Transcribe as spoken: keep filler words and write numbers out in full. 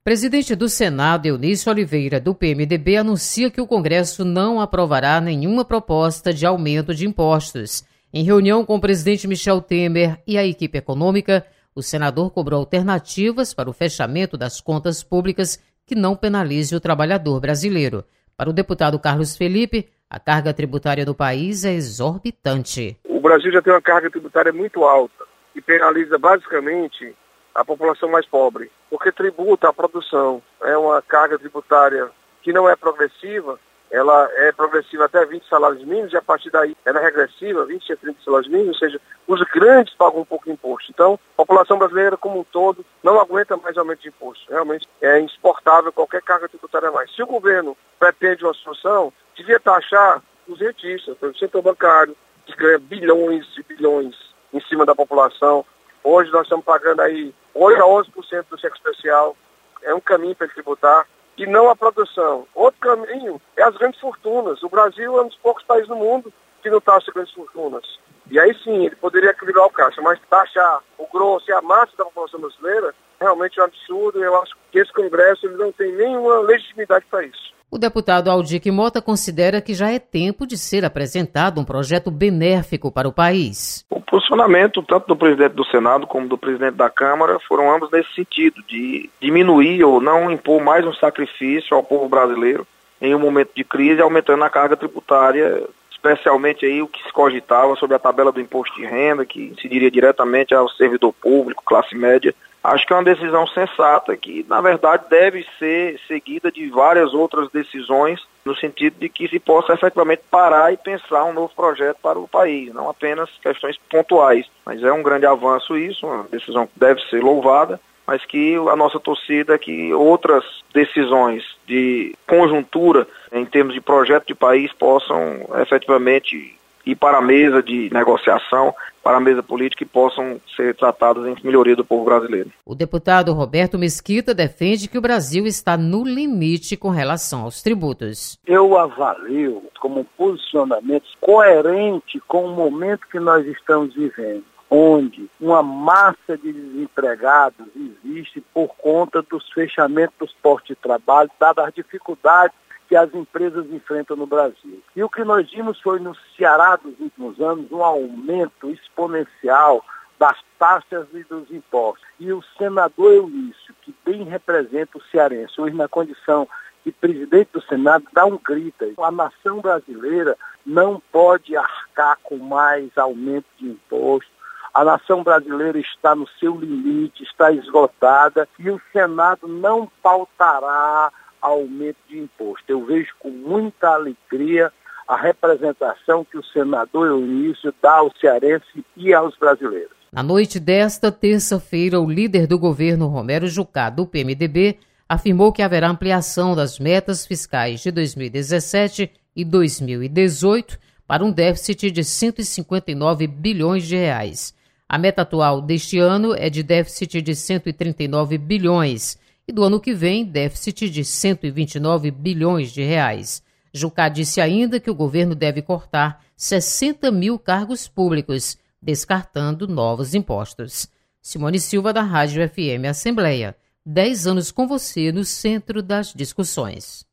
Presidente do Senado, Eunício Oliveira, do P M D B, anuncia que o Congresso não aprovará nenhuma proposta de aumento de impostos. Em reunião com o presidente Michel Temer e a equipe econômica, o senador cobrou alternativas para o fechamento das contas públicas que não penalize o trabalhador brasileiro. Para o deputado Carlos Felipe, a carga tributária do país é exorbitante. O Brasil já tem uma carga tributária muito alta e penaliza basicamente a população mais pobre, porque tributa a produção. É uma carga tributária que não é progressiva, ela é progressiva até vinte salários mínimos e a partir daí ela é regressiva, vinte a trinta salários mínimos, ou seja, os grandes pagam um pouco de imposto. Então, a população brasileira como um todo não aguenta mais aumento de imposto. Realmente é insuportável qualquer carga tributária a mais. Se o governo pretende uma solução, devia taxar os rentistas, o setor bancário, que ganha bilhões e bilhões em cima da população. Hoje nós estamos pagando aí oito a onze por cento do cheque especial, é um caminho para ele tributar, e não a produção. Outro caminho é as grandes fortunas. O Brasil é um dos poucos países do mundo que não taxa grandes fortunas. E aí sim, ele poderia equilibrar o caixa, mas taxar o grosso e a massa da população brasileira realmente é um absurdo, e eu acho que esse Congresso ele não tem nenhuma legitimidade para isso. O deputado Aldir Mota considera que já é tempo de ser apresentado um projeto benéfico para o país. O posicionamento tanto do presidente do Senado como do presidente da Câmara foram ambos nesse sentido, de diminuir ou não impor mais um sacrifício ao povo brasileiro em um momento de crise, aumentando a carga tributária, especialmente aí o que se cogitava sobre a tabela do imposto de renda, que incidiria diretamente ao servidor público, classe média. Acho que é uma decisão sensata que, na verdade, deve ser seguida de várias outras decisões no sentido de que se possa efetivamente parar e pensar um novo projeto para o país, não apenas questões pontuais. Mas é um grande avanço isso, uma decisão que deve ser louvada, mas que a nossa torcida é que outras decisões de conjuntura em termos de projeto de país possam efetivamente ir para a mesa de negociação, para a mesa política e possam ser tratadas em melhoria do povo brasileiro. O deputado Roberto Mesquita defende que o Brasil está no limite com relação aos tributos. Eu avalio como um posicionamento coerente com o momento que nós estamos vivendo, onde uma massa de desempregados existe por conta dos fechamentos dos postos de trabalho, dadas as dificuldades que as empresas enfrentam no Brasil. E o que nós vimos foi no Ceará dos últimos anos um aumento exponencial das taxas e dos impostos. E o senador Eunício, que bem representa o cearense, hoje na condição de presidente do Senado, dá um grito. A nação brasileira não pode arcar com mais aumento de imposto. A nação brasileira está no seu limite, está esgotada, e o Senado não pautará aumento de imposto. Eu vejo com muita alegria a representação que o senador Eunício dá ao cearense e aos brasileiros. Na noite desta terça-feira, o líder do governo, Romero Jucá, do P M D B, afirmou que haverá ampliação das metas fiscais de dois mil e dezessete e dois mil e dezoito para um déficit de cento e cinquenta e nove bilhões de reais. A meta atual deste ano é de déficit de cento e trinta e nove bilhões e do ano que vem, déficit de cento e vinte e nove bilhões de reais. Jucá disse ainda que o governo deve cortar sessenta mil cargos públicos, descartando novos impostos. Simone Silva, da Rádio F M Assembleia. Dez anos com você no centro das discussões.